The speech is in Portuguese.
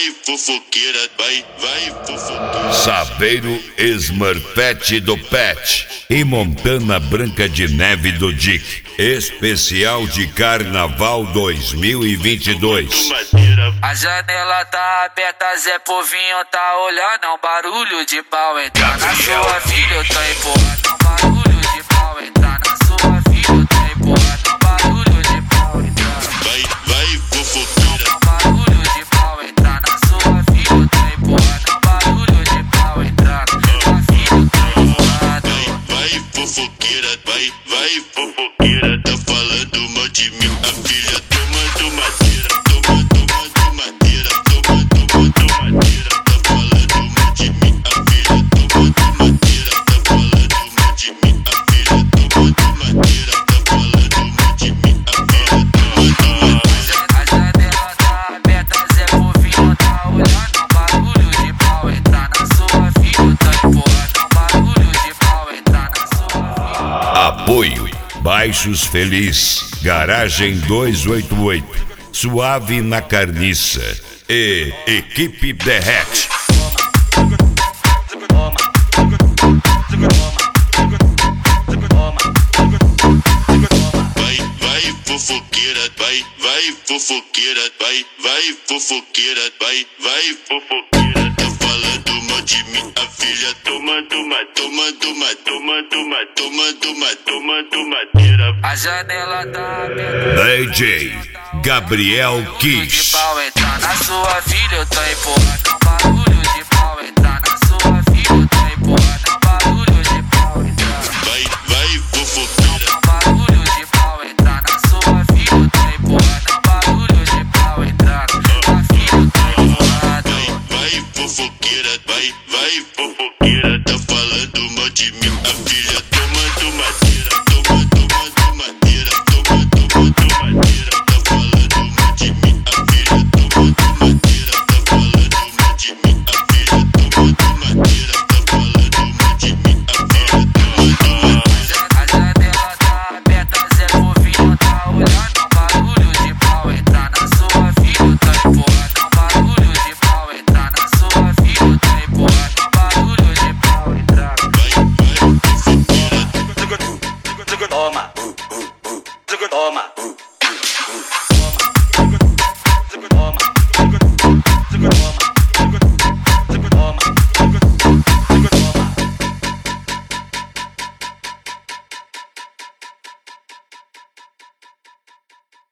fofoqueira, vai fofoqueira. Saveiro Smurfette do Pet e Montana Branca de Neve do Dick. Especial de Carnaval 2022. A janela tá aberta, Zé Povinho tá olhando, é um barulho de pau entrar na sua filha, eu tô empurrando, um barulho de pau entrar na sua filha, eu tô empurrando, um barulho de pau entrar. Vai fofoqueira. Um barulho de pau entrar na sua filha, eu tô empurrando, um barulho de pau entrar na sua filha, eu tô empurrando. Vai fofoqueira, vai fofoqueira. Tá falando mal de mim, a filha tomando madeira, tomando madeira, tomando madeira. Tá falando mal de mim, a filha tomando madeira. Tá falando mal de mim, a filha tomando madeira. Tá falando mal de mim, a filha tomando madeira. A janela tá aberta, Zé Povinho tá olhando, um barulho de pau entrar na sua filha, eu tô empurrando, um barulho de pau entrar na sua filha. Apoio Baixos Feliz, Garagem 288, Suave na Carniça e Equipe Derrete. Vai fofoqueira, vai fofoqueira, vai fofoqueira, vai fofoqueira. Tá falando mal de mim, a filha tomando madeira. A janela tá aberta. DJ Gabriel Kiss. De pau entrar na sua filha, eu tô empurrando, um barulho de pau entrar na sua filha, eu tô empurrando, um barulho de pau entrar. Vai fofoqueira. Um barulho de pau entrar na sua filha, eu tô empurrando, um barulho de pau entrar na sua filha, eu tô empurrando. Vai fofoqueira, vai fofoqueira. Tá falando mal de mim, a filha tomando madeira, tomando madeira, tomando madeira. Tá falando mal de mim, a filha tomando madeira. Tá falando mal de mim, a filha tomando madeira. Tá falando mal de mim, a filha tomando madeira. A janela tá aberta, Zé Povinho tá olhando, um barulho de pau entrar na sua filha, eu tô empurrando, um barulho de pau entrar na sua filha, eu tô empurrando, um barulho de pau entrar. Vai fofoqueira. Toma.